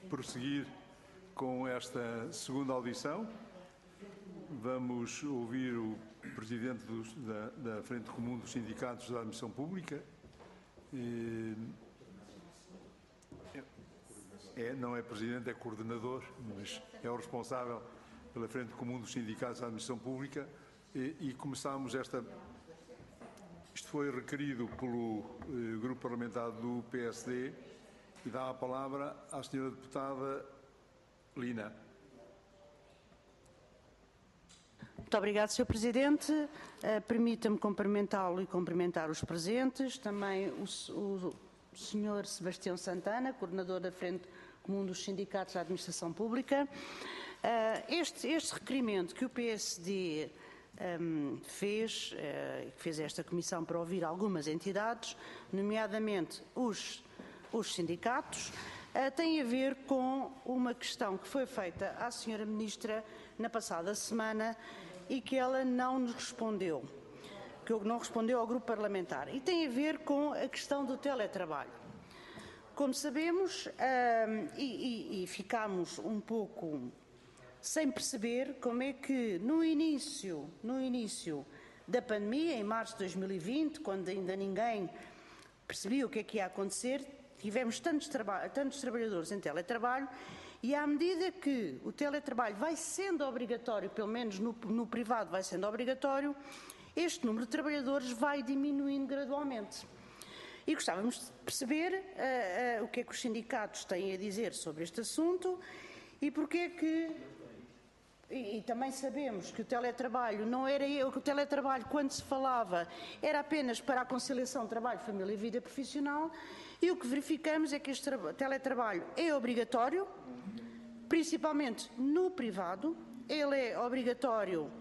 prosseguir com esta segunda audição. Vamos ouvir o Presidente da Frente Comum dos Sindicatos da Administração Pública. Não é Presidente, é Coordenador, mas é o responsável pela Frente Comum dos Sindicatos da Administração Pública. E começamos esta... Isto foi requerido pelo Grupo Parlamentar do PSD e dá a palavra à Sra. Deputada Lina. Muito obrigado, Sr. Presidente. Permita-me cumprimentá-lo e cumprimentar os presentes, também o Sr. Sebastião Santana, coordenador da Frente Comum dos Sindicatos da Administração Pública. Este requerimento que o PSD fez esta comissão para ouvir algumas entidades, nomeadamente os sindicatos, tem a ver com uma questão que foi feita à Sra. Ministra na passada semana e que ela não nos respondeu, que não respondeu ao Grupo Parlamentar, e tem a ver com a questão do teletrabalho. Como sabemos, e ficámos um pouco sem perceber como é que no início da pandemia, em março de 2020, quando ainda ninguém percebia o que é que ia acontecer, tivemos tantos trabalhadores em teletrabalho e à medida que o teletrabalho vai sendo obrigatório, pelo menos no privado vai sendo obrigatório, este número de trabalhadores vai diminuindo gradualmente. E gostávamos de perceber o que é que os sindicatos têm a dizer sobre este assunto e porque é que... E também sabemos que o teletrabalho não era que o teletrabalho, quando se falava, era apenas para a conciliação de trabalho, família e vida profissional, e o que verificamos é que este teletrabalho é obrigatório, principalmente no privado, ele é obrigatório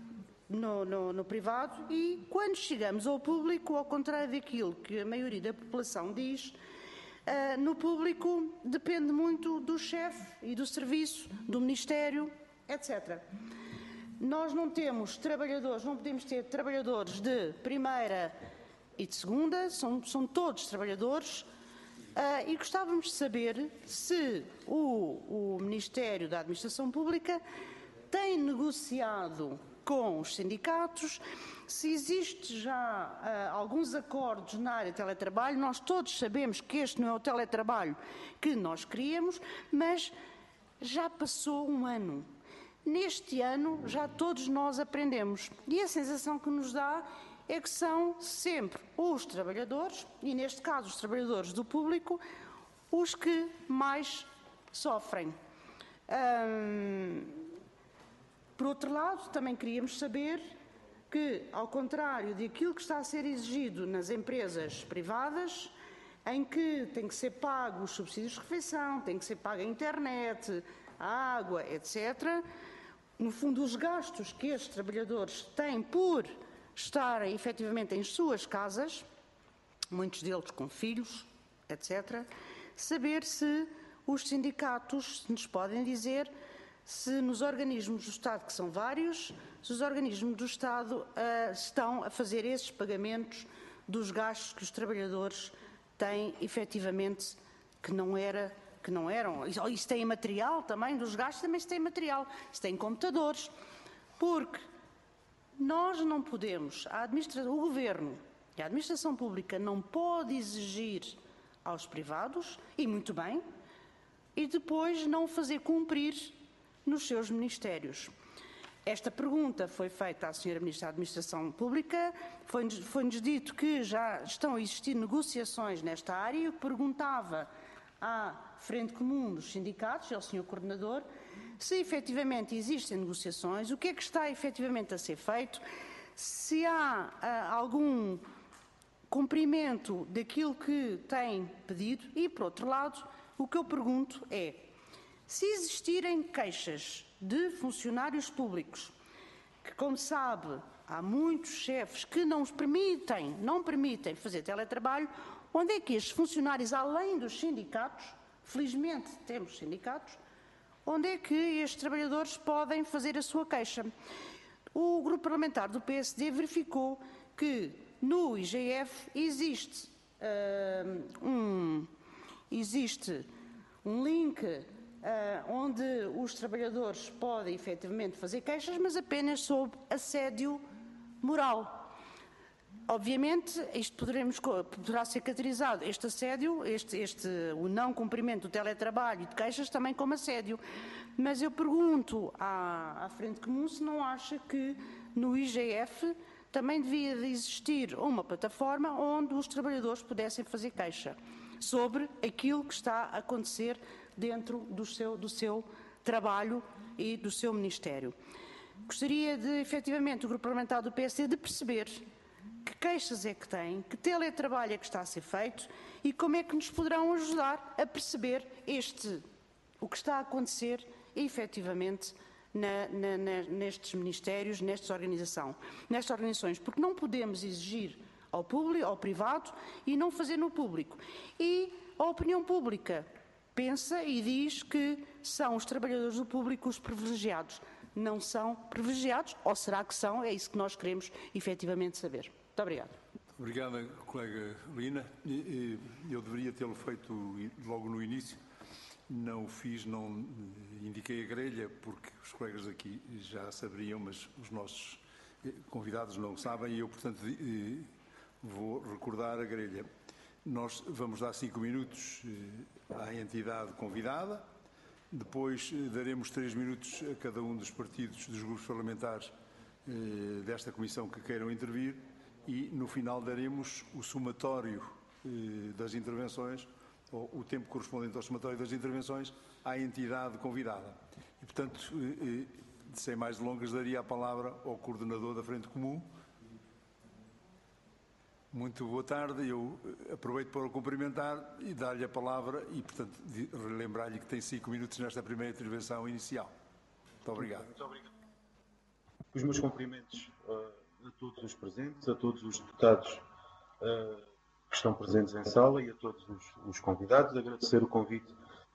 no privado e quando chegamos ao público, ao contrário daquilo que a maioria da população diz, no público depende muito do chefe e do serviço, do Ministério, etc. Nós não temos trabalhadores, não podemos ter trabalhadores de primeira e de segunda, são todos trabalhadores, e gostávamos de saber se o Ministério da Administração Pública tem negociado com os sindicatos, se existe já alguns acordos na área de teletrabalho. Nós todos sabemos que este não é o teletrabalho que nós queríamos, mas já passou um ano. Neste ano já todos nós aprendemos e a sensação que nos dá é que são sempre os trabalhadores, e neste caso os trabalhadores do público, os que mais sofrem. Por outro lado, também queríamos saber que, ao contrário daquilo que está a ser exigido nas empresas privadas, em que tem que ser pago os subsídios de refeição, tem que ser paga a internet, a água, etc., no fundo, os gastos que estes trabalhadores têm por estarem efetivamente em suas casas, muitos deles com filhos, etc., saber se os sindicatos nos podem dizer se nos organismos do Estado, que são vários, se os organismos do Estado estão a fazer esses pagamentos dos gastos que os trabalhadores têm efetivamente que não eram. Isso tem material também, dos gastos também se tem material, se tem computadores, porque nós não podemos, o Governo e a Administração Pública não pode exigir aos privados, e muito bem, e depois não fazer cumprir nos seus ministérios. Esta pergunta foi feita à Sra. Ministra da Administração Pública, foi-nos dito que já estão a existir negociações nesta área e eu perguntava à Frente Comum dos Sindicatos, ao Sr. Coordenador, se efetivamente existem negociações, o que é que está efetivamente a ser feito, se há algum cumprimento daquilo que tem pedido e, por outro lado, o que eu pergunto é, se existirem queixas de funcionários públicos, que, como sabe, há muitos chefes que não permitem fazer teletrabalho, onde é que estes funcionários, além dos sindicatos, felizmente temos sindicatos, onde é que estes trabalhadores podem fazer a sua queixa? O Grupo Parlamentar do PSD verificou que no IGF existe um link onde os trabalhadores podem efetivamente fazer queixas, mas apenas sob assédio moral. Obviamente, isto poderá ser caracterizado, este assédio, o não cumprimento do teletrabalho e de queixas também como assédio. Mas eu pergunto à Frente Comum se não acha que no IGF também devia de existir uma plataforma onde os trabalhadores pudessem fazer queixa sobre aquilo que está a acontecer dentro do seu trabalho e do seu Ministério. Gostaria de, efetivamente, o Grupo Parlamentar do PSD de perceber que queixas é que tem, que teletrabalho é que está a ser feito e como é que nos poderão ajudar a perceber o que está a acontecer efetivamente nestes ministérios, nestas organizações, porque não podemos exigir ao público, ao privado e não fazer no público. E a opinião pública pensa e diz que são os trabalhadores do público os privilegiados. Não são privilegiados, ou será que são? É isso que nós queremos efetivamente saber. Muito obrigado. Obrigada, colega Lina. Eu deveria tê-lo feito logo no início. Não o fiz, não indiquei a grelha, porque os colegas aqui já saberiam, mas os nossos convidados não sabem, e eu, portanto, vou recordar a grelha. Nós vamos dar 5 minutos à entidade convidada, depois daremos 3 minutos a cada um dos partidos, dos grupos parlamentares desta comissão que queiram intervir, e no final daremos o somatório das intervenções, ou o tempo correspondente ao somatório das intervenções, à entidade convidada. E, portanto, sem mais delongas, daria a palavra ao coordenador da Frente Comum. Muito boa tarde. Eu aproveito para o cumprimentar e dar-lhe a palavra e, portanto, relembrar-lhe que tem 5 minutos nesta primeira intervenção inicial. Muito obrigado. Muito obrigado. Os meus cumprimentos a todos os presentes, a todos os deputados que estão presentes em sala e a todos os convidados. Agradecer o convite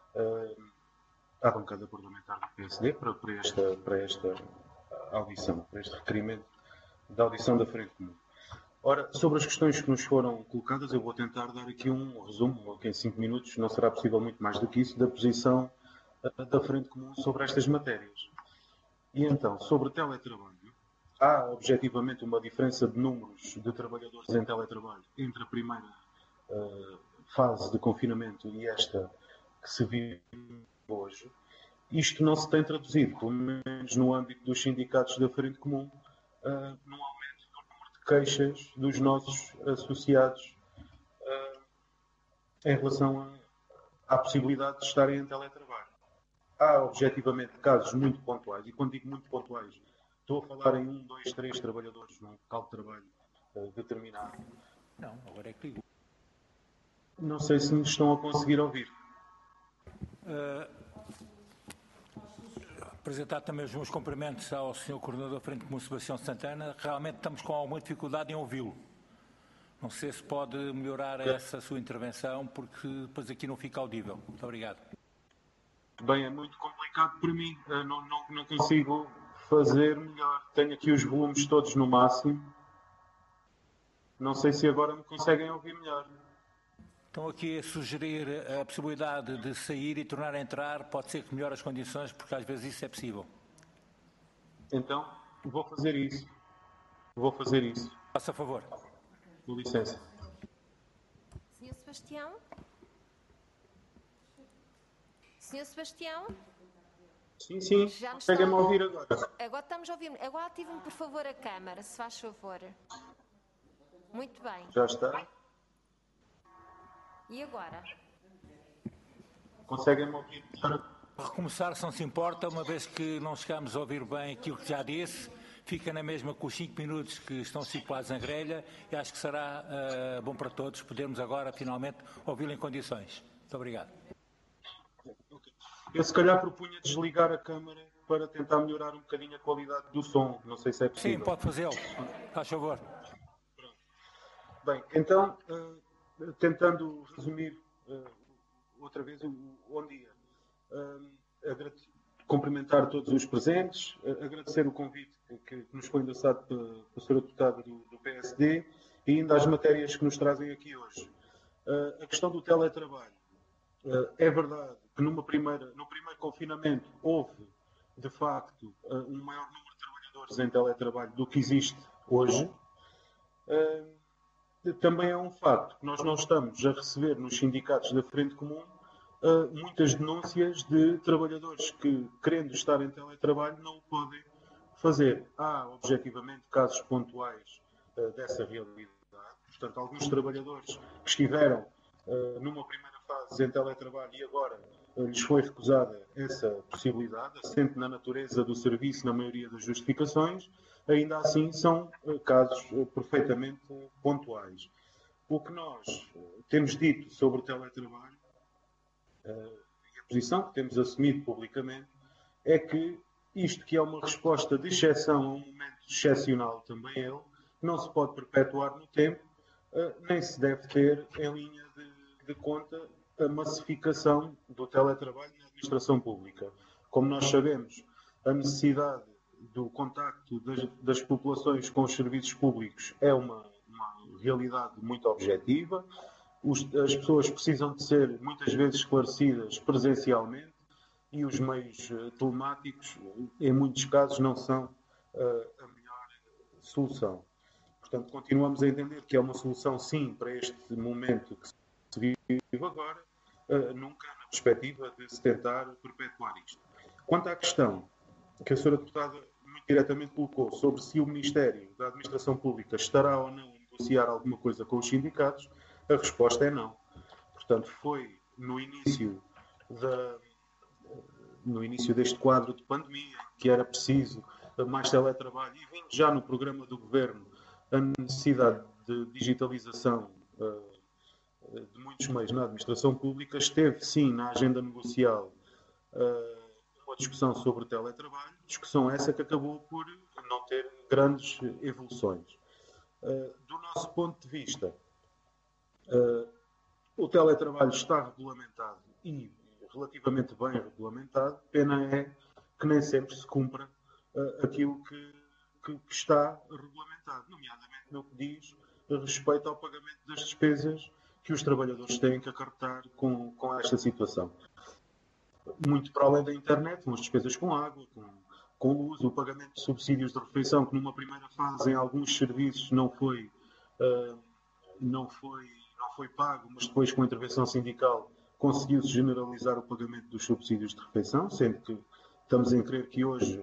à bancada parlamentar do PSD para esta audição, para este requerimento da audição da Frente Comum. Ora, sobre as questões que nos foram colocadas, eu vou tentar dar aqui um resumo, que em 5 minutos não será possível muito mais do que isso, da posição da Frente Comum sobre estas matérias. E então, sobre o teletrabalho, há objetivamente uma diferença de números de trabalhadores em teletrabalho entre a primeira fase de confinamento e esta que se vive hoje. Isto não se tem traduzido, pelo menos no âmbito dos sindicatos da Frente Comum, num aumento do número de queixas dos nossos associados em relação à possibilidade de estarem em teletrabalho. Há objetivamente casos muito pontuais, e quando digo muito pontuais, estou a falar em 1, 2, 3 trabalhadores num local de trabalho determinado. Não, agora é que digo. Não sei se me estão a conseguir ouvir. Apresentar também os meus cumprimentos ao Sr. Coordenador da Frente Comum, Sebastião Santana. Realmente estamos com alguma dificuldade em ouvi-lo. Não sei se pode melhorar essa sua intervenção, porque depois aqui não fica audível. Muito obrigado. Bem, é muito complicado para mim. Não consigo fazer melhor. Tenho aqui os volumes todos no máximo. Não sei se agora me conseguem ouvir melhor. Estão aqui a sugerir a possibilidade de sair e tornar a entrar. Pode ser que melhore as condições, porque às vezes isso é possível. Então, vou fazer isso. Faça favor. Com licença. Senhor Sebastião? Senhor Sebastião? Sim. Já me Conseguem-me estão... ouvir agora? Agora estamos a ouvir. Agora ative-me, por favor, a câmara, se faz favor. Muito bem. Já está? E agora? Conseguem-me ouvir? Recomeçar, se não se importa, uma vez que não chegamos a ouvir bem aquilo que já disse, fica na mesma com os 5 minutos que estão situados na grelha e acho que será bom para todos podermos agora, finalmente, ouvi-lo em condições. Muito obrigado. Eu, se calhar, propunha desligar a câmara para tentar melhorar um bocadinho a qualidade do som. Não sei se é possível. Sim, pode fazê-lo. Faz favor. Bem, então, tentando resumir outra vez o bom dia. Cumprimentar todos os presentes, agradecer o convite que nos foi endereçado pela senhora deputada do PSD e ainda as matérias que nos trazem aqui hoje. A questão do teletrabalho. É verdade que no primeiro confinamento houve, de facto, um maior número de trabalhadores em teletrabalho do que existe hoje. Também é um facto que nós não estamos a receber nos sindicatos da Frente Comum muitas denúncias de trabalhadores que, querendo estar em teletrabalho, não o podem fazer. Há, objetivamente, casos pontuais dessa realidade. Portanto, alguns trabalhadores que estiveram numa primeira fase em teletrabalho e agora lhes foi recusada essa possibilidade, assente na natureza do serviço, na maioria das justificações, ainda assim são casos perfeitamente pontuais. O que nós temos dito sobre o teletrabalho e a posição que temos assumido publicamente é que isto que é uma resposta de exceção a um momento excepcional também ele, não se pode perpetuar no tempo, nem se deve ter em linha de conta a massificação do teletrabalho na administração pública. Como nós sabemos, a necessidade do contacto das populações com os serviços públicos é uma realidade muito objetiva. As pessoas precisam de ser muitas vezes esclarecidas presencialmente e os meios telemáticos, em muitos casos, não são a melhor solução. Portanto, continuamos a entender que é uma solução, sim, para este momento que se vive agora, nunca na perspectiva de se tentar perpetuar isto. Quanto à questão que a senhora deputada muito diretamente colocou sobre se o Ministério da Administração Pública estará ou não a negociar alguma coisa com os sindicatos, a resposta é não. Portanto, foi no início deste quadro de pandemia, que era preciso mais teletrabalho, e vindo já no programa do Governo a necessidade de digitalização de muitos meios na administração pública, esteve sim na agenda negocial uma discussão sobre o teletrabalho, discussão essa que acabou por não ter grandes evoluções. Do nosso ponto de vista, o teletrabalho está regulamentado e relativamente bem regulamentado, pena é que nem sempre se cumpra aquilo que está regulamentado, nomeadamente no que diz respeito ao pagamento das despesas que os trabalhadores têm que acarretar com esta situação. Muito para além da internet, com as despesas com água, com luz, o pagamento de subsídios de refeição, que numa primeira fase em alguns serviços não foi pago, mas depois com a intervenção sindical conseguiu-se generalizar o pagamento dos subsídios de refeição, sendo que estamos em crer que hoje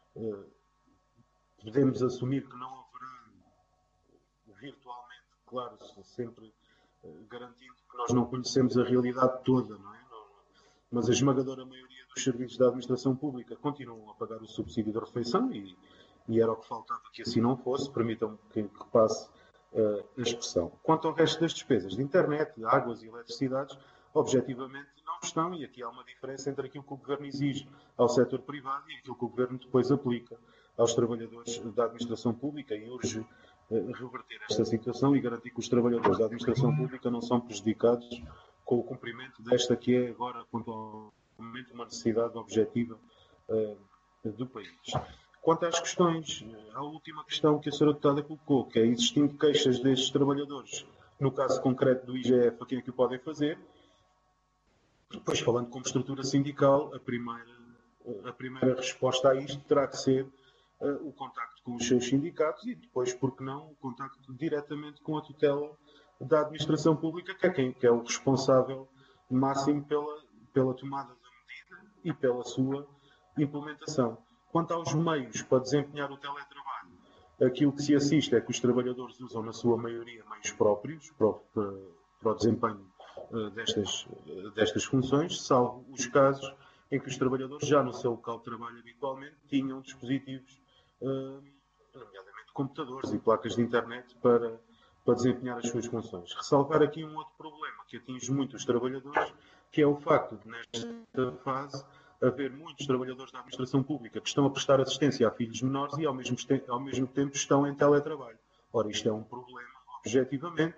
podemos assumir que não haverá virtualmente, claro, sempre garantindo que nós não conhecemos a realidade toda, não é? Mas a esmagadora maioria dos serviços da administração pública continuam a pagar o subsídio de refeição e era o que faltava que assim não fosse, permitam-me que passe a expressão. Quanto ao resto das despesas de internet, de águas e eletricidades, objetivamente não estão, e aqui há uma diferença entre aquilo que o Governo exige ao setor privado e aquilo que o Governo depois aplica aos trabalhadores da administração pública, e urge reverter esta situação e garantir que os trabalhadores da administração pública não são prejudicados com o cumprimento desta que é agora, pontualmente, uma necessidade objetiva do país. Quanto às questões, à última questão que a senhora deputada colocou, que é existindo queixas destes trabalhadores, no caso concreto do IGF, a quem é que o podem fazer, depois falando como estrutura sindical, a primeira resposta a isto terá que ser o contacto com os seus sindicatos e depois, por que não, o contacto diretamente com a tutela da administração pública, que é o responsável máximo pela tomada da medida e pela sua implementação. Quanto aos meios para desempenhar o teletrabalho, aquilo que se assiste é que os trabalhadores usam, na sua maioria, meios próprios para o desempenho destas funções, salvo os casos em que os trabalhadores, já no seu local de trabalho habitualmente, tinham dispositivos, nomeadamente computadores e placas de internet, para desempenhar as suas funções. Ressalvar aqui um outro problema que atinge muito os trabalhadores, que é o facto de, nesta fase, haver muitos trabalhadores da administração pública que estão a prestar assistência a filhos menores e, ao mesmo tempo, estão em teletrabalho. Ora, isto é um problema, objetivamente.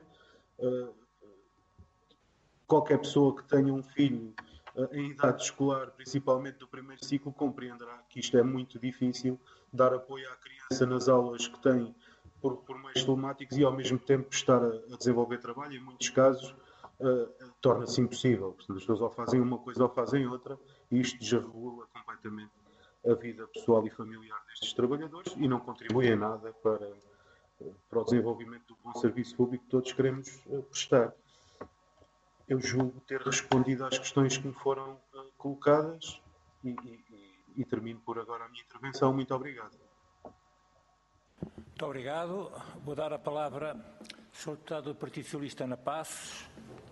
Qualquer pessoa que tenha um filho em idade escolar, principalmente do primeiro ciclo, compreenderá que isto é muito difícil, dar apoio à criança nas aulas que tem por meios telemáticos e, ao mesmo tempo, estar a desenvolver trabalho. Em muitos casos, torna-se impossível. Portanto, as pessoas ou fazem uma coisa ou fazem outra, e isto desregula completamente a vida pessoal e familiar destes trabalhadores e não contribui em nada para o desenvolvimento do bom serviço público que todos queremos prestar. Eu julgo ter respondido às questões que me foram colocadas e termino por agora a minha intervenção. Muito obrigado. Muito obrigado. Vou dar a palavra ao Sr. Deputado do Partido Socialista, Ana Passos.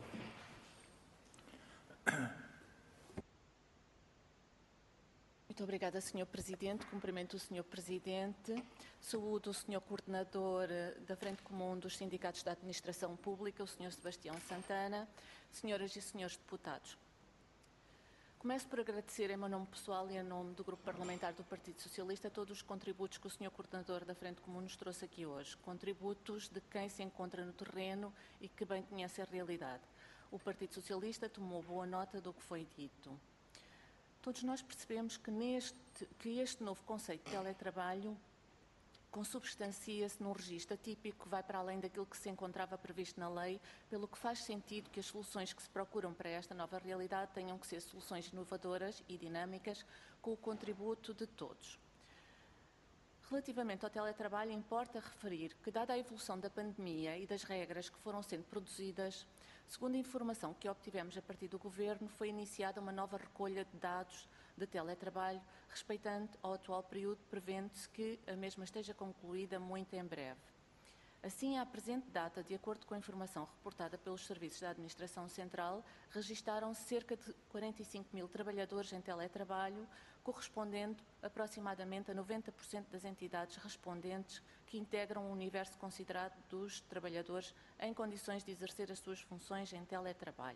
Muito obrigada, Sr. Presidente. Cumprimento o Sr. Presidente. Saúdo o Sr. Coordenador da Frente Comum dos Sindicatos da Administração Pública, o Sr. Sebastião Santana, senhoras e senhores deputados. Começo por agradecer em meu nome pessoal e em nome do Grupo Parlamentar do Partido Socialista todos os contributos que o Sr. Coordenador da Frente Comum nos trouxe aqui hoje. Contributos de quem se encontra no terreno e que bem conhece a realidade. O Partido Socialista tomou boa nota do que foi dito. Todos nós percebemos que este novo conceito de teletrabalho consubstancia-se num registro atípico que vai para além daquilo que se encontrava previsto na lei, pelo que faz sentido que as soluções que se procuram para esta nova realidade tenham que ser soluções inovadoras e dinâmicas, com o contributo de todos. Relativamente ao teletrabalho, importa referir que, dada a evolução da pandemia e das regras que foram sendo produzidas, segundo a informação que obtivemos a partir do Governo, foi iniciada uma nova recolha de dados de teletrabalho, respeitando ao atual período, prevendo-se que a mesma esteja concluída muito em breve. Assim, à presente data, de acordo com a informação reportada pelos serviços da Administração Central, registaram-se cerca de 45 mil trabalhadores em teletrabalho, correspondendo aproximadamente a 90% das entidades respondentes que integram o universo considerado dos trabalhadores em condições de exercer as suas funções em teletrabalho.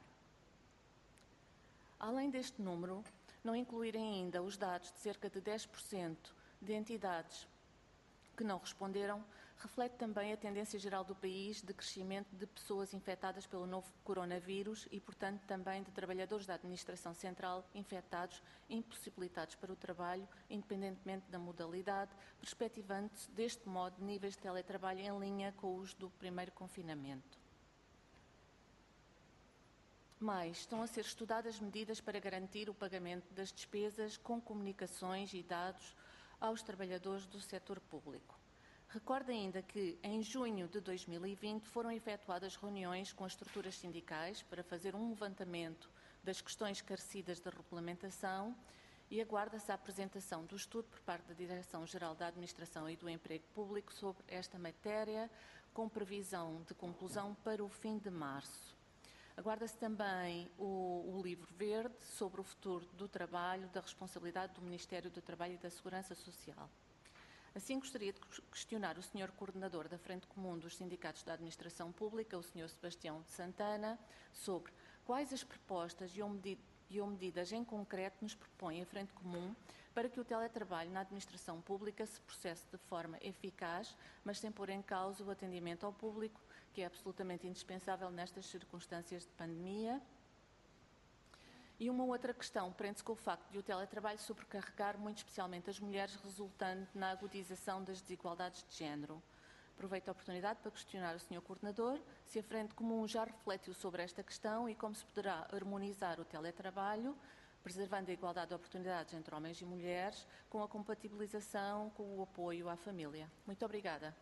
Além deste número, não incluírem ainda os dados de cerca de 10% de entidades que não responderam, reflete também a tendência geral do país de crescimento de pessoas infectadas pelo novo coronavírus e, portanto, também de trabalhadores da Administração Central infectados e impossibilitados para o trabalho, independentemente da modalidade, perspectivando-se, deste modo, níveis de teletrabalho em linha com os do primeiro confinamento. Mais, estão a ser estudadas medidas para garantir o pagamento das despesas com comunicações e dados aos trabalhadores do setor público. Recordo ainda que, em junho de 2020, foram efetuadas reuniões com as estruturas sindicais para fazer um levantamento das questões carecidas da regulamentação e aguarda-se a apresentação do estudo por parte da Direção-Geral da Administração e do Emprego Público sobre esta matéria, com previsão de conclusão para o fim de março. Aguarda-se também o livro verde sobre o futuro do trabalho, da responsabilidade do Ministério do Trabalho e da Segurança Social. Assim, gostaria de questionar o Sr. Coordenador da Frente Comum dos Sindicatos da Administração Pública, o Sr. Sebastião Santana, sobre quais as propostas e medidas em concreto nos propõe a Frente Comum para que o teletrabalho na administração pública se processe de forma eficaz, mas sem pôr em causa o atendimento ao público, que é absolutamente indispensável nestas circunstâncias de pandemia. E uma outra questão prende-se com o facto de o teletrabalho sobrecarregar muito especialmente as mulheres, resultando na agudização das desigualdades de género. Aproveito a oportunidade para questionar o Sr. Coordenador se a Frente Comum já refletiu sobre esta questão e como se poderá harmonizar o teletrabalho, preservando a igualdade de oportunidades entre homens e mulheres, com a compatibilização com o apoio à família. Muito obrigada.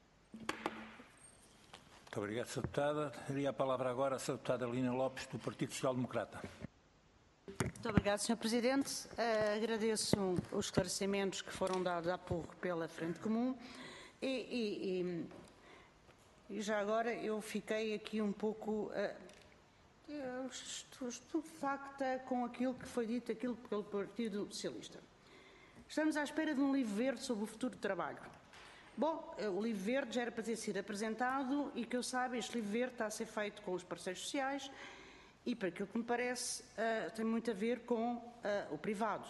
Muito obrigado, Sra. Deputada. Daria a palavra agora à Sra. Deputada Lina Lopes, do Partido Social Democrata. Muito obrigada, Sr. Presidente. Agradeço os esclarecimentos que foram dados há pouco pela Frente Comum e já agora eu fiquei aqui um pouco estupefacta com aquilo que foi dito pelo Partido Socialista. Estamos à espera de um livro verde sobre o futuro do trabalho. Bom, o livro verde já era para ter sido apresentado e que eu saiba, este livro verde está a ser feito com os parceiros sociais e, para aquilo que me parece, tem muito a ver com o privado.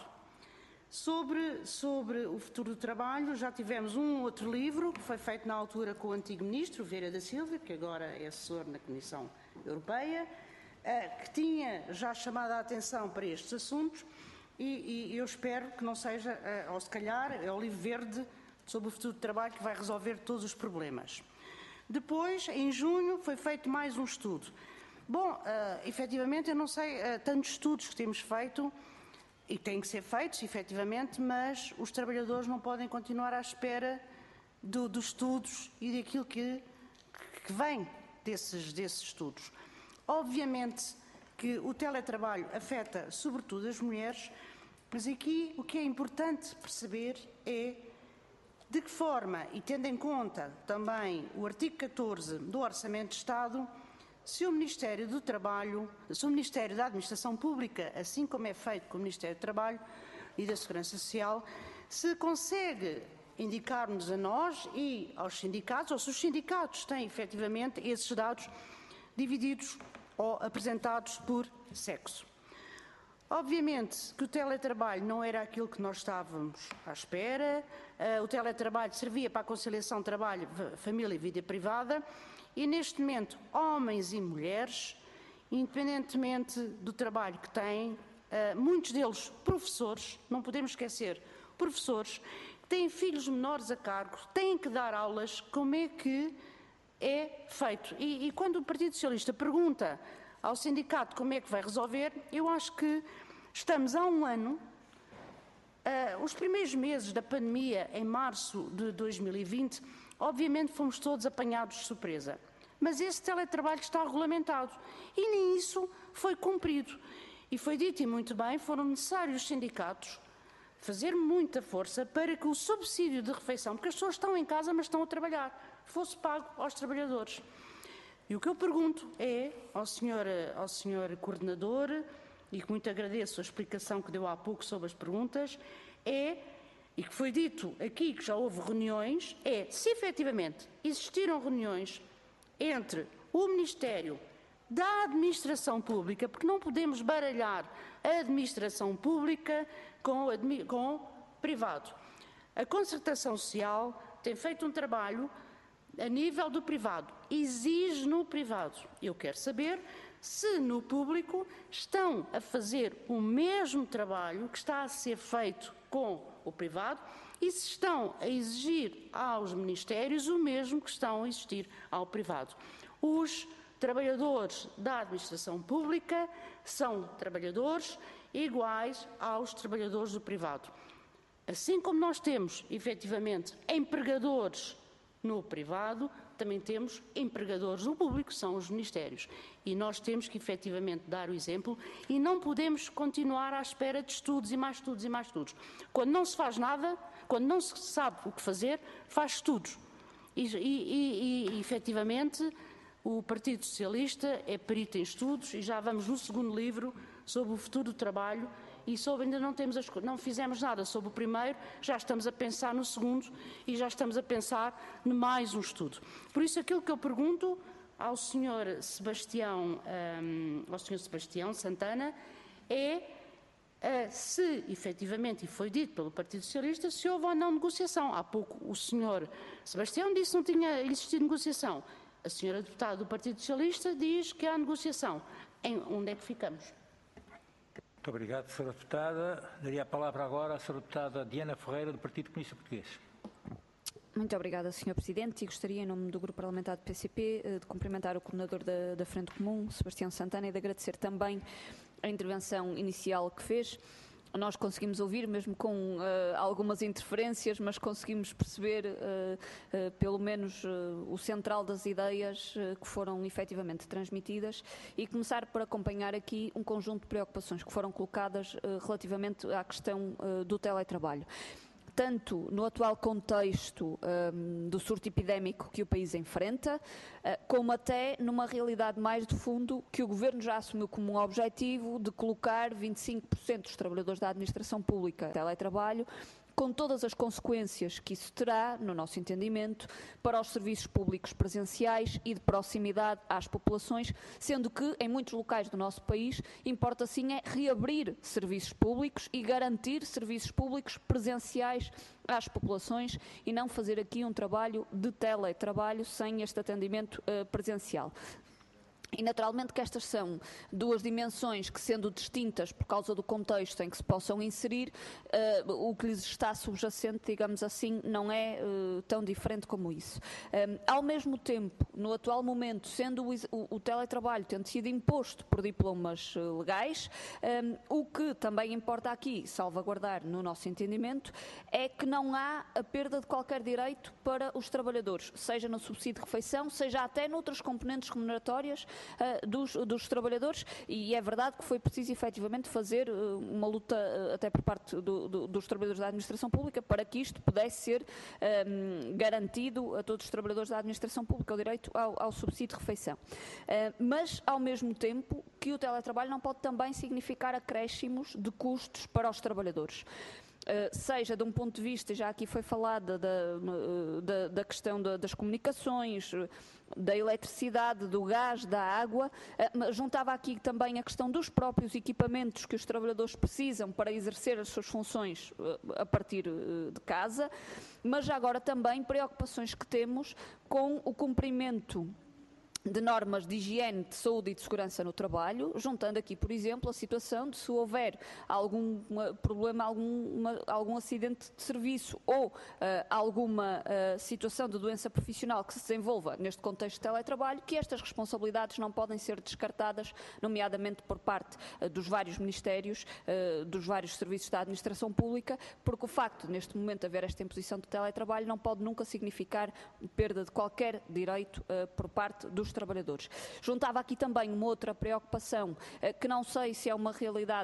Sobre o futuro do trabalho, já tivemos um outro livro que foi feito na altura com o antigo ministro, Vieira da Silva, que agora é assessor na Comissão Europeia, que tinha já chamado a atenção para estes assuntos e eu espero que não seja, ou se calhar, é o livro verde sobre o futuro do trabalho que vai resolver todos os problemas. Depois, em junho, foi feito mais um estudo. Bom, efetivamente, eu não sei, tantos estudos que temos feito, e têm que ser feitos, efetivamente, mas os trabalhadores não podem continuar à espera dos estudos e daquilo que vem desses estudos. Obviamente que o teletrabalho afeta sobretudo as mulheres, mas aqui o que é importante perceber é de que forma, e tendo em conta também o artigo 14 do Orçamento de Estado, se o Ministério do Trabalho, se o Ministério da Administração Pública, assim como é feito com o Ministério do Trabalho e da Segurança Social, se consegue indicar-nos a nós e aos sindicatos, ou se os sindicatos têm efetivamente esses dados divididos ou apresentados por sexo. Obviamente que o teletrabalho não era aquilo que nós estávamos à espera, o teletrabalho servia para a conciliação de trabalho, família e vida privada, e neste momento homens e mulheres, independentemente do trabalho que têm, muitos deles professores, não podemos esquecer, professores, que têm filhos menores a cargo, têm que dar aulas, como é que é feito? E quando o Partido Socialista pergunta ao sindicato como é que vai resolver, eu acho que estamos há um ano, os primeiros meses da pandemia, em março de 2020, obviamente fomos todos apanhados de surpresa. Mas esse teletrabalho está regulamentado e nem isso foi cumprido. E foi dito e muito bem, foram necessários os sindicatos fazer muita força para que o subsídio de refeição, porque as pessoas estão em casa mas estão a trabalhar, fosse pago aos trabalhadores. E o que eu pergunto é ao senhor coordenador, e que muito agradeço a explicação que deu há pouco sobre as perguntas, e que foi dito aqui que já houve reuniões, se efetivamente existiram reuniões entre o Ministério da Administração Pública, porque não podemos baralhar a Administração Pública com privado. A Concertação Social tem feito um trabalho a nível do privado, exige no privado. Eu quero saber se no público estão a fazer o mesmo trabalho que está a ser feito com o privado e se estão a exigir aos ministérios o mesmo que estão a exigir ao privado. Os trabalhadores da administração pública são trabalhadores iguais aos trabalhadores do privado. Assim como nós temos, efetivamente, empregadores no privado, também temos empregadores no público, são os ministérios. E nós temos que, efetivamente, dar o exemplo e não podemos continuar à espera de estudos e mais estudos e mais estudos. Quando não se faz nada, quando não se sabe o que fazer, faz estudos. E efetivamente, o Partido Socialista é perito em estudos e já vamos no segundo livro sobre o futuro do trabalho e ainda não fizemos nada sobre o primeiro, já estamos a pensar no segundo e já estamos a pensar em mais um estudo. Por isso, aquilo que eu pergunto ao Sr. Sebastião Santana é se, efetivamente, e foi dito pelo Partido Socialista, se houve ou não negociação. Há pouco o Sr. Sebastião disse que não tinha existido negociação. A senhora deputada do Partido Socialista diz que há negociação. Onde é que ficamos? Muito obrigado, Sra. Deputada. Daria a palavra agora à Sra. Deputada Diana Ferreira, do Partido Comunista Português. Muito obrigada, Sr. Presidente, e gostaria, em nome do Grupo Parlamentar do PCP, de cumprimentar o coordenador da Frente Comum, Sebastião Santana, e de agradecer também a intervenção inicial que fez. Nós conseguimos ouvir, mesmo com algumas interferências, mas conseguimos perceber, pelo menos, o central das ideias que foram efetivamente transmitidas e começar por acompanhar aqui um conjunto de preocupações que foram colocadas relativamente à questão do teletrabalho. Tanto no atual contexto do surto epidémico que o país enfrenta, como até numa realidade mais de fundo que o Governo já assumiu como um objetivo de colocar 25% dos trabalhadores da administração pública em teletrabalho, com todas as consequências que isso terá, no nosso entendimento, para os serviços públicos presenciais e de proximidade às populações, sendo que, em muitos locais do nosso país, importa sim é reabrir serviços públicos e garantir serviços públicos presenciais às populações e não fazer aqui um trabalho de teletrabalho sem este atendimento presencial. E naturalmente que estas são duas dimensões que, sendo distintas por causa do contexto em que se possam inserir, o que lhes está subjacente, digamos assim, não é tão diferente como isso. Ao mesmo tempo, no atual momento, sendo o teletrabalho tendo sido imposto por diplomas legais, o que também importa aqui salvaguardar, no nosso entendimento, é que não há a perda de qualquer direito para os trabalhadores, seja no subsídio de refeição, seja até noutras componentes remuneratórias dos trabalhadores, e é verdade que foi preciso efetivamente fazer uma luta até por parte dos trabalhadores da administração pública para que isto pudesse ser garantido a todos os trabalhadores da administração pública, o direito ao subsídio de refeição. Mas, ao mesmo tempo, que o teletrabalho não pode também significar acréscimos de custos para os trabalhadores. Seja de um ponto de vista, já aqui foi falada, da questão das comunicações, da eletricidade, do gás, da água, juntava aqui também a questão dos próprios equipamentos que os trabalhadores precisam para exercer as suas funções a partir de casa, mas já agora também preocupações que temos com o cumprimento de normas de higiene, de saúde e de segurança no trabalho, juntando aqui, por exemplo, a situação de se houver algum problema, algum acidente de serviço ou alguma situação de doença profissional que se desenvolva neste contexto de teletrabalho, que estas responsabilidades não podem ser descartadas, nomeadamente por parte dos vários ministérios, dos vários serviços da administração pública, porque o facto de, neste momento, haver esta imposição de teletrabalho não pode nunca significar perda de qualquer direito por parte dos trabalhadores. Juntava aqui também uma outra preocupação, que não sei se é uma realidade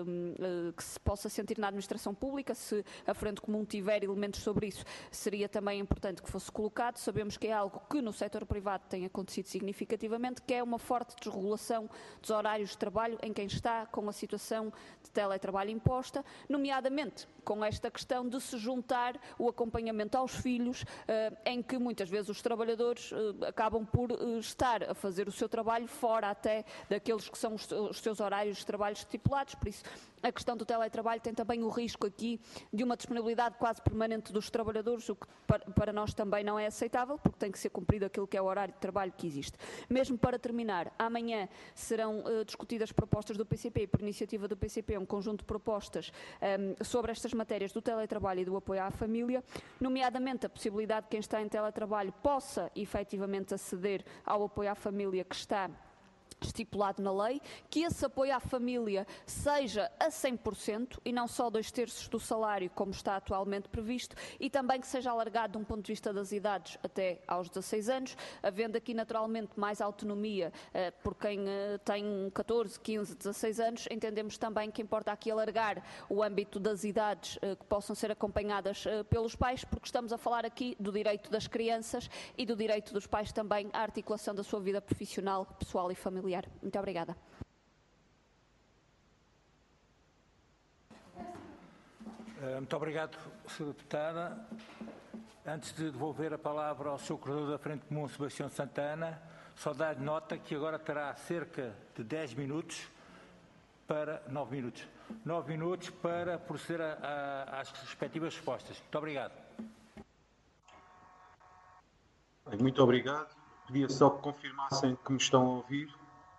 que se possa sentir na administração pública, se a Frente Comum tiver elementos sobre isso, seria também importante que fosse colocado. Sabemos que é algo que no setor privado tem acontecido significativamente, que é uma forte desregulação dos horários de trabalho em quem está com a situação de teletrabalho imposta, nomeadamente com esta questão de se juntar o acompanhamento aos filhos, em que muitas vezes os trabalhadores acabam por estar a fazer o seu trabalho fora até daqueles que são os seus horários de trabalho estipulados. Por isso, a questão do teletrabalho tem também o risco aqui de uma disponibilidade quase permanente dos trabalhadores, o que para nós também não é aceitável, porque tem que ser cumprido aquilo que é o horário de trabalho que existe. Mesmo para terminar, amanhã serão discutidas propostas do PCP, por iniciativa do PCP, um conjunto de propostas sobre estas matérias do teletrabalho e do apoio à família, nomeadamente a possibilidade de quem está em teletrabalho possa efetivamente aceder ao apoio à família que está estipulado na lei, que esse apoio à família seja a 100% e não só 2/3 do salário, como está atualmente previsto, e também que seja alargado de um ponto de vista das idades até aos 16 anos, havendo aqui naturalmente mais autonomia por quem tem 14, 15, 16 anos. Entendemos também que importa aqui alargar o âmbito das idades que possam ser acompanhadas pelos pais, porque estamos a falar aqui do direito das crianças e do direito dos pais também à articulação da sua vida profissional, pessoal e familiar. Muito obrigada. Muito obrigado, Sra. Deputada. Antes de devolver a palavra ao Sr. Coordenador da Frente Comum, Sebastião Santana, só dar nota que agora terá cerca de 10 minutos para 9 minutos. 9 minutos para proceder às respectivas respostas. Muito obrigado. Muito obrigado. Pedia só que confirmassem que me estão a ouvir.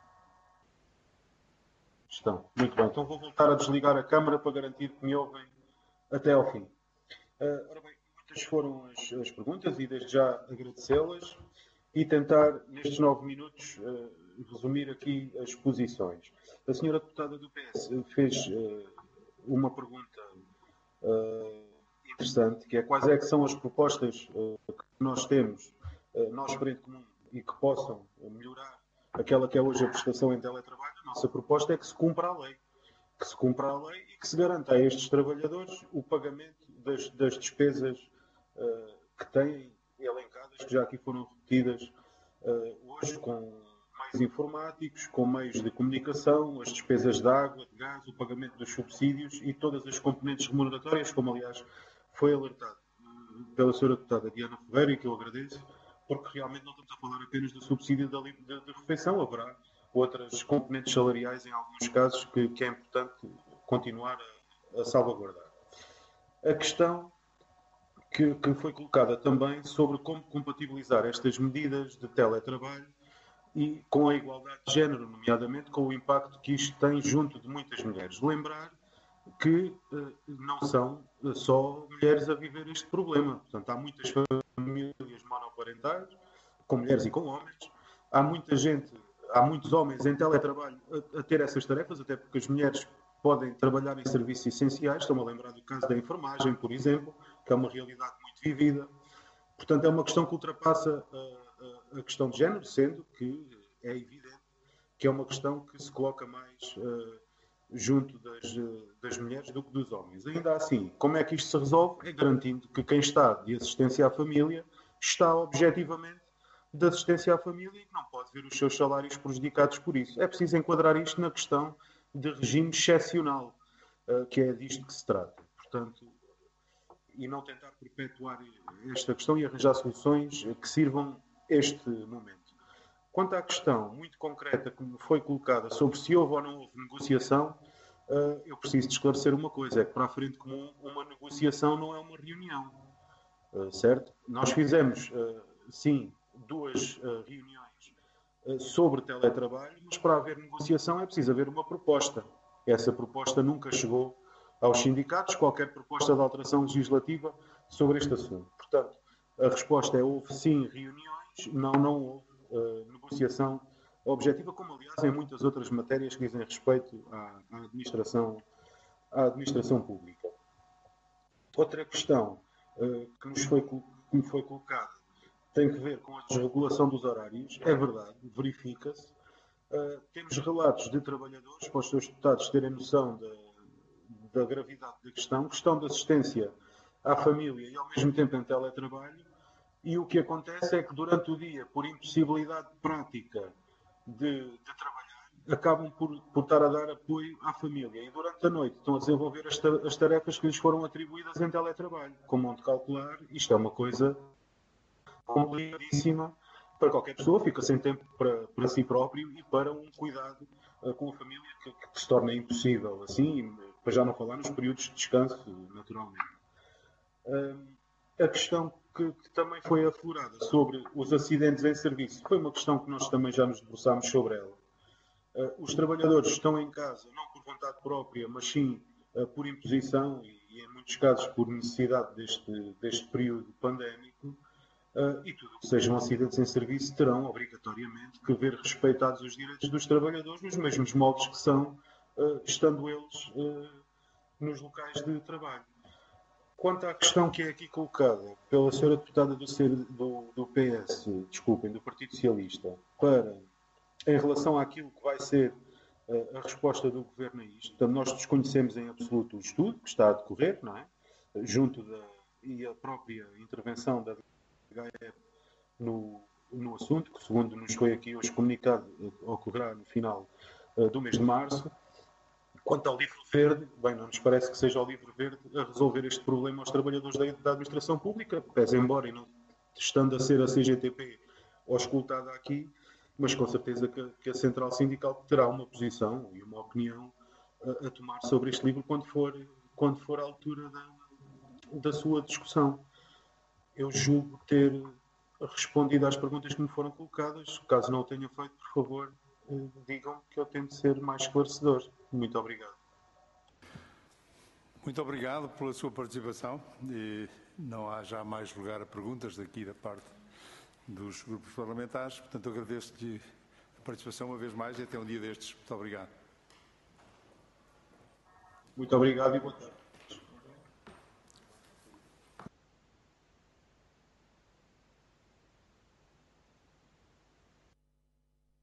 Estão. Muito bem. Então vou voltar a desligar a câmara para garantir que me ouvem até ao fim. Ora bem, muitas foram as perguntas e desde já agradecê-las e tentar, nestes 9 minutos, resumir aqui as posições. A senhora deputada do PS fez uma pergunta interessante, que é quais é que são as propostas que nós temos, nós, Frente Comum, e que possam melhorar aquela que é hoje a prestação em teletrabalho. A nossa proposta é que se cumpra a lei. Que se cumpra a lei e que se garanta a estes trabalhadores o pagamento das despesas que têm elencadas, que já aqui foram repetidas hoje, com meios informáticos, com meios de comunicação, as despesas de água, de gás, o pagamento dos subsídios e todas as componentes remuneratórias, como aliás foi alertado pela senhora deputada Diana Ferreira, e que eu agradeço, porque realmente não estamos a falar apenas do subsídio de refeição, haverá outras componentes salariais em alguns casos que é importante continuar a salvaguardar. A questão que foi colocada também sobre como compatibilizar estas medidas de teletrabalho e com a igualdade de género, nomeadamente com o impacto que isto tem junto de muitas mulheres. Lembrar que não são só mulheres a viver este problema. Portanto, há muitas famílias monoparentais, com mulheres e com homens. Há muita gente, há muitos homens em teletrabalho a ter essas tarefas, até porque as mulheres podem trabalhar em serviços essenciais. Estou-me a lembrar do caso da enfermagem, por exemplo, que é uma realidade muito vivida. Portanto, é uma questão que ultrapassa a questão de género, sendo que é evidente que é uma questão que se coloca mais junto das mulheres do que dos homens. Ainda assim, como é que isto se resolve? É garantindo que quem está de assistência à família está objetivamente de assistência à família e que não pode ver os seus salários prejudicados por isso. É preciso enquadrar isto na questão de regime excepcional, que é disto que se trata. Portanto, e não tentar perpetuar esta questão e arranjar soluções que sirvam este momento. Quanto à questão muito concreta que me foi colocada sobre se houve ou não houve negociação, eu preciso de esclarecer uma coisa, é que para a Frente Comum uma negociação não é uma reunião, certo? Nós fizemos, sim, 2 reuniões sobre teletrabalho, mas para haver negociação é preciso haver uma proposta. Essa proposta nunca chegou aos sindicatos, qualquer proposta de alteração legislativa sobre este assunto. Portanto, a resposta é houve sim reuniões, não houve negociação objetiva, como aliás em muitas outras matérias que dizem respeito à administração pública. Outra questão que me foi colocada tem que ver com a desregulação dos horários. É verdade, verifica-se. Temos relatos de trabalhadores, para os seus deputados terem noção da gravidade da questão de assistência à família e ao mesmo tempo em teletrabalho, e o que acontece é que durante o dia, por impossibilidade prática de trabalhar, acabam por estar a dar apoio à família e durante a noite estão a desenvolver as tarefas que lhes foram atribuídas em teletrabalho. Como onde calcular, isto é uma coisa complicadíssima para qualquer pessoa, fica sem tempo para si próprio e para um cuidado com a família que se torna impossível assim, para já não falar nos períodos de descanso, naturalmente. A questão que também foi aflorada sobre os acidentes em serviço foi uma questão que nós também já nos debruçámos sobre ela. Os trabalhadores estão em casa, não por vontade própria, mas sim por imposição e em muitos casos por necessidade deste período pandémico, e tudo o que sejam acidentes em serviço terão obrigatoriamente que ver respeitados os direitos dos trabalhadores nos mesmos moldes que são, estando eles nos locais de trabalho. Quanto à questão que é aqui colocada pela senhora deputada do PS, desculpem, do Partido Socialista, em relação àquilo que vai ser a resposta do Governo a isto, portanto, nós desconhecemos em absoluto o estudo que está a decorrer, não é? E a própria intervenção da DGE no assunto, que segundo nos foi aqui hoje comunicado, ocorrerá no final do mês de março. Quanto ao livro verde, bem, não nos parece que seja o livro verde a resolver este problema aos trabalhadores da administração pública, pese embora e não estando a ser a CGTP auscultada aqui, mas com certeza que a Central Sindical terá uma posição e uma opinião a tomar sobre este livro quando for a altura da sua discussão. Eu julgo ter respondido às perguntas que me foram colocadas. Caso não o tenha feito, por favor, digam que eu tento ser mais esclarecedor. Muito obrigado. Muito obrigado pela sua participação. E não há já mais lugar a perguntas daqui da parte dos grupos parlamentares. Portanto, agradeço-lhe a participação uma vez mais e até um dia destes. Muito obrigado. Muito obrigado e boa tarde.